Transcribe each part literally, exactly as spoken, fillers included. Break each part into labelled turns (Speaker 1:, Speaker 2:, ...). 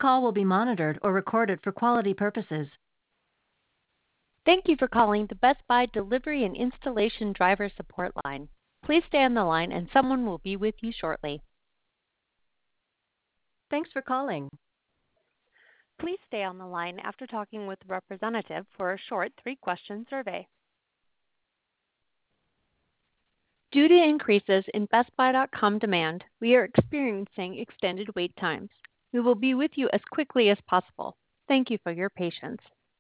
Speaker 1: call will be monitored or recorded for quality purposes.
Speaker 2: Thank you for calling the Best Buy Delivery and Installation Driver Support Line. Please stay on the line and someone will be with you shortly.
Speaker 1: Thanks for calling.
Speaker 2: Please stay on the line after talking with a representative for a short three-question survey. Due to increases in Best Buy dot com demand, we are experiencing extended wait times. We will be with you as quickly as possible. Thank you for your patience.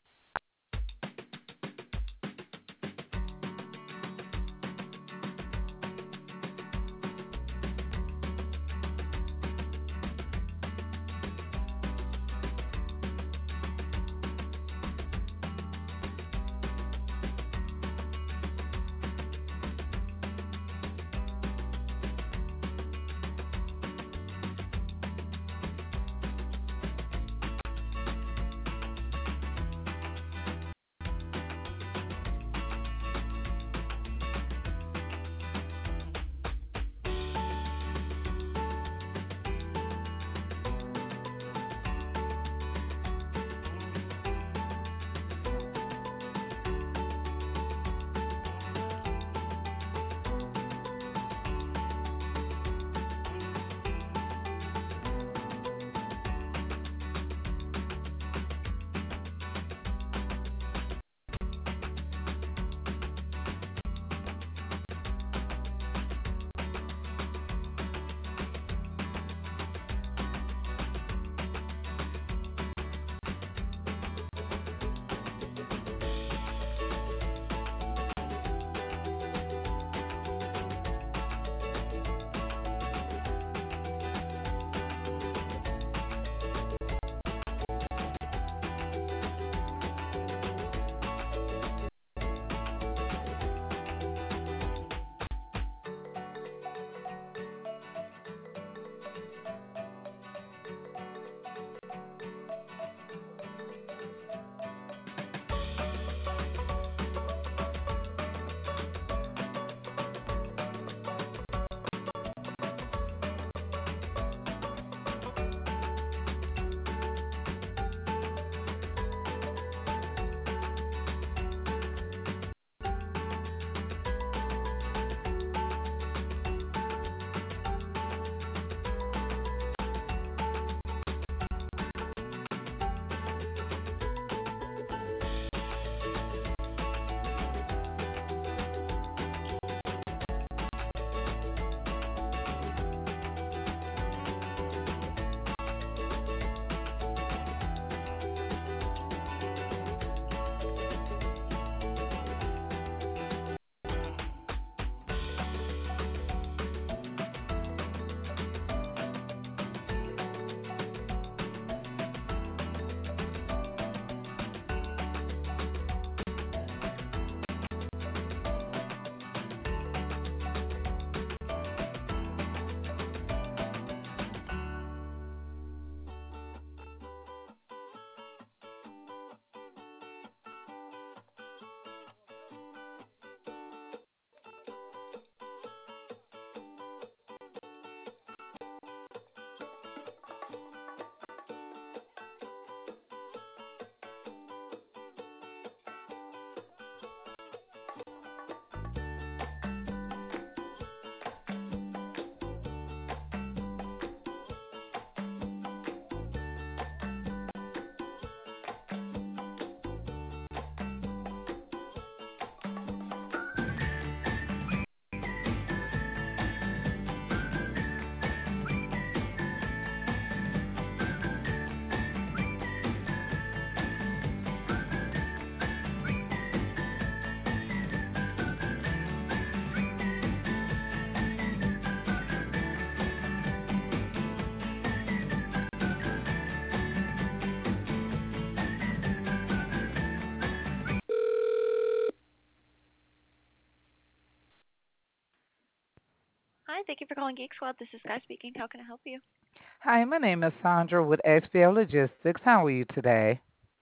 Speaker 3: Hi, thank you for calling Geek Squad. This is Sky speaking. How can I help you?
Speaker 4: Hi, my name is Sandra with X P L Logistics. How are you today?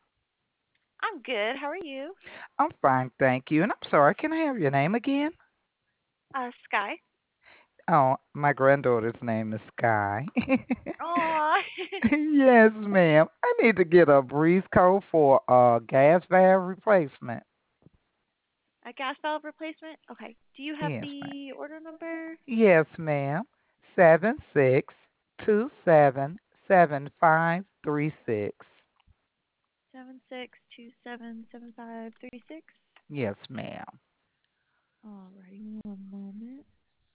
Speaker 3: I'm good. How are you?
Speaker 4: I'm fine, thank you. And I'm sorry, can I have your name again?
Speaker 3: Uh, Sky.
Speaker 4: Oh, my granddaughter's name is Sky.
Speaker 3: Oh.
Speaker 4: Yes, ma'am. I need to get a breeze code for a gas valve replacement.
Speaker 3: A gas valve replacement? Okay. Do you have
Speaker 4: Yes, ma'am.
Speaker 3: the order number?
Speaker 4: Yes, ma'am. Seven six two seven seven five three six.
Speaker 3: Seven six two seven seven five three six.
Speaker 4: Yes, ma'am.
Speaker 3: Alrighty, one moment.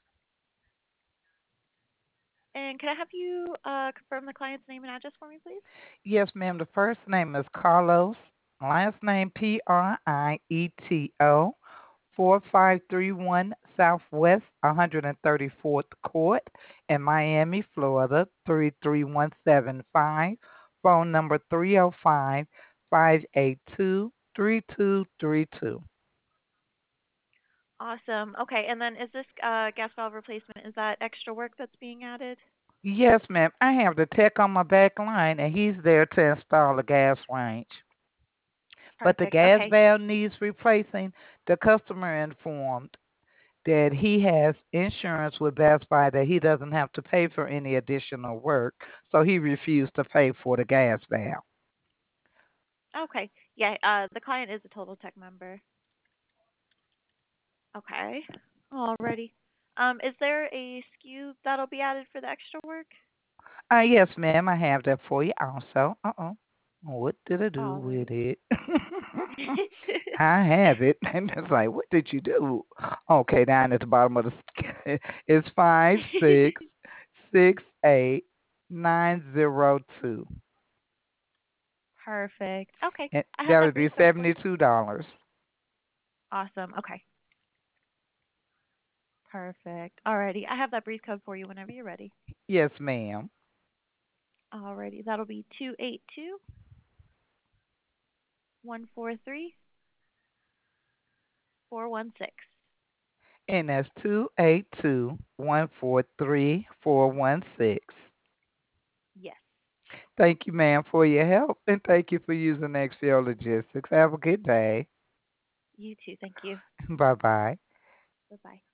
Speaker 3: And could I have you uh, confirm the client's name and address for me, please?
Speaker 4: Yes, ma'am. The first name is Carlos. Last name P R I E T O. four five three one Southwest one hundred thirty-fourth Court in Miami, Florida three three one seven five. Phone number three oh five, five eight two, three two three two.
Speaker 3: Awesome. Okay, and then is this uh, gas valve replacement, is that extra work that's being added?
Speaker 4: Yes, ma'am. I have the tech on my back line, and he's there to install the gas range. But the
Speaker 3: Perfect.
Speaker 4: gas
Speaker 3: Okay.
Speaker 4: valve needs replacing. The customer informed that he has insurance with Best Buy that he doesn't have to pay for any additional work, so he refused to pay for the gas valve.
Speaker 3: Okay. Yeah, uh, the client is a Total Tech member. Okay. Alrighty. Um, is there a S K U that'll be added for the extra work?
Speaker 4: Uh, yes, ma'am, I have that for you also. Uh-oh. What did I do with
Speaker 3: Alrighty.
Speaker 4: it? I have it. And it's like, what did you do? Okay, down at the bottom of the scale, it's five six six eight nine zero two.
Speaker 3: Perfect. Okay.
Speaker 4: And
Speaker 3: I have
Speaker 4: that
Speaker 3: that
Speaker 4: would be
Speaker 3: brief code for you.
Speaker 4: seventy-two dollars.
Speaker 3: Awesome. Okay. Perfect. Alrighty. I have that brief code for you whenever you're ready.
Speaker 4: Yes, ma'am.
Speaker 3: Alrighty. That'll be two eight two one four three four one six.
Speaker 4: And that's two eight two one four three four one six.
Speaker 3: Yes.
Speaker 4: Thank you, ma'am, for your help, and thank you for using X P O Logistics. Have a good day.
Speaker 3: You too. Thank you.
Speaker 4: Bye bye.
Speaker 3: Bye bye.